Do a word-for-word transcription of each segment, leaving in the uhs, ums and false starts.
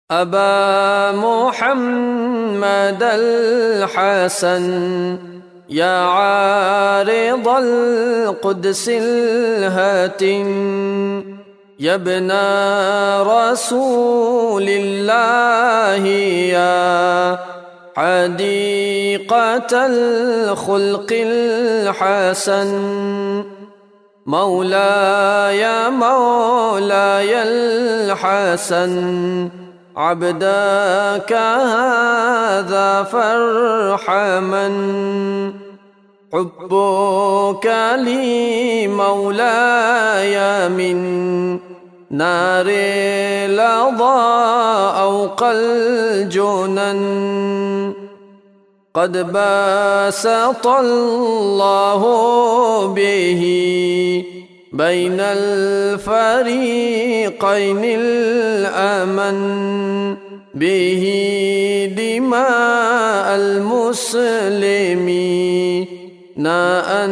أبا محمد الحسن يا عارض القدس الهاتم يا ابن رسول الله يا حديقة الخلق الحسن مولاي مولاي الحسن عبدك هذا فارحمن حبك لي مولاي من نار لظى أوق الجنن قد باسط الله به بين الفريقين الأمن به دماء المسلمين أن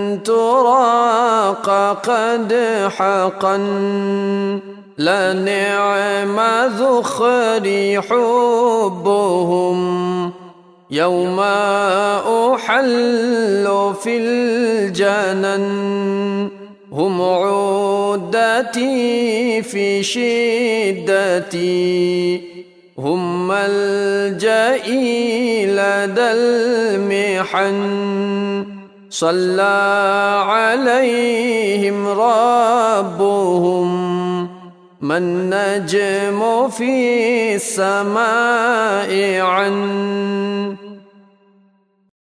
تراق قد حقا لنعم ذخري حبهم يوم أحل في الجنن هم عودتي في شدتي هم ملجئي لدى المحن صلى عليهم ربهم من نجم في السماء عن